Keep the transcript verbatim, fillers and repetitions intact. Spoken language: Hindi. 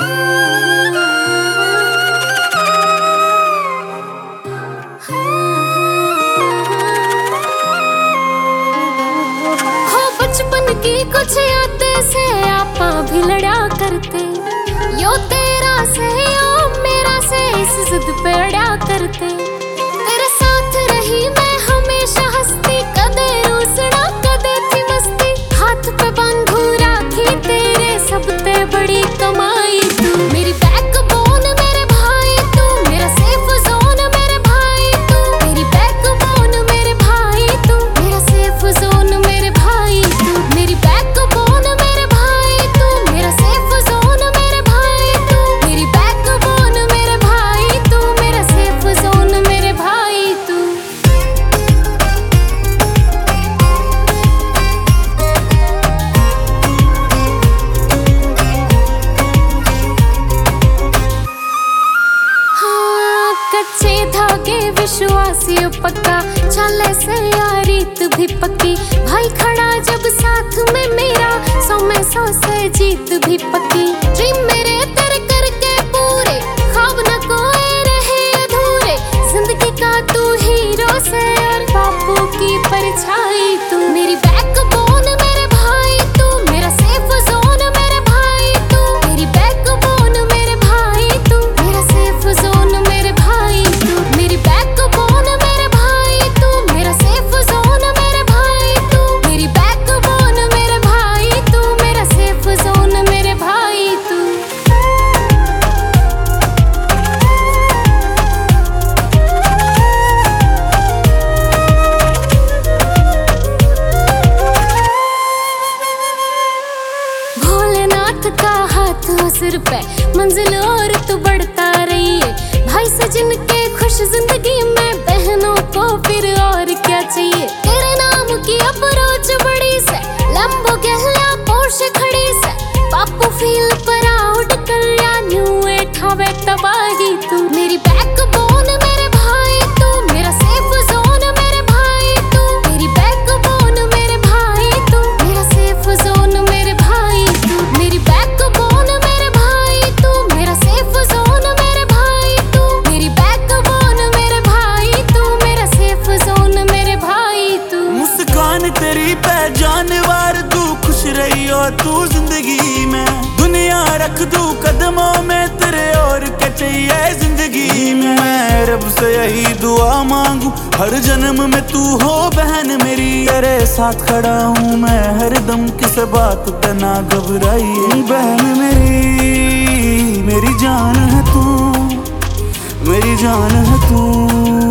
बचपन की कुछ यादें से आपा भी लड़ा करते, यो तेरा से यो मेरा से इस जिद पे अड़ा करते। तेरे साथ रही मैं हमेशा हंसती, कदे रूसना कदे थी मस्ती। हाथ पे बंधू राखी तेरे सबसे बड़ी कमाई तू। मेरी बैकबोन मेरे भाई तू, मेरा सेफ जोन मेरे भाई तू। मेरी बैकबोन मेरे भाई तू, मेरा सेफ जोन मेरे भाई तू। मेरी बैकबोन मेरे भाई तू, मेरा सेफ जोन मेरे भाई तू। मेरी बैकबोन मेरे भाई तू, मेरा सेफ जोन मेरे भाई तू। हाँ, कच्चे धागे विश्वासी पक्का, चले से यारीत भी पक्की। भाई खड़ा जब साथ में मेरा, सौ में सौ से जीत भी पक्की। ड्रीम मेरे तेरे करके पूरे, ख्वाब न कोई रहे अधूरे। जिंदगी का तू हीरो से और बापू की परछाई तू। मेरी बैकबोन मेरे भाई तू, मेरा सेफ जोन मेरे भाई तू। मेरी बैकबोन मेरे भाई तू, मेरा सेफ जोन मेरे भाई तू। मेरी बैकबोन मेरे भाई तू, मेरा सेफ जोन मेरे भाई तू। मेरी बैकबोन मेरे भाई तू, मेरा सेफ जोन मेरे भाई तू। भोलेनाथ का हाथ हो सिर पे, मंजिल और तू बढ़ता रहिए। भाई सजन के खुश जिंदगी में, बहनों को फिर और क्या चाहिए। तेरे नाम की अप्रोच बड़ी से, लंबो गहला पोर्श खड़ी से। बापू फील प्राउड कर या न्यू एठावे तबाही तू। मेरी बैकबोन मेरे भाई तू, मेरा सेफ जोन मेरे भाई तू। मेरी बैकबोन मेरे भाई तू, मेरा सेफ जोन मेरे भाई तू। मेरी बैकबोन मेरे भाई तू, मेरा सेफ जोन मेरे भाई तू। मेरी बैकबोन मेरे भाई तू, मेरा सेफ जोन मेरे भाई तू। मुस्कान तेरी पहचानवार तू, खुश रही हो तू जिंदगी में। दुनिया रख दू कदमों में तेरे, और क्या चाहिए जिंदगी में। मैं रब से यही दुआ मांगू, हर जन्म में तू हो बहन मेरी। तेरे साथ खड़ा हूँ मैं हर दम, किस बात पे ना घबराइए। बहन मेरी, मेरी जान है तू, मेरी जान है तू।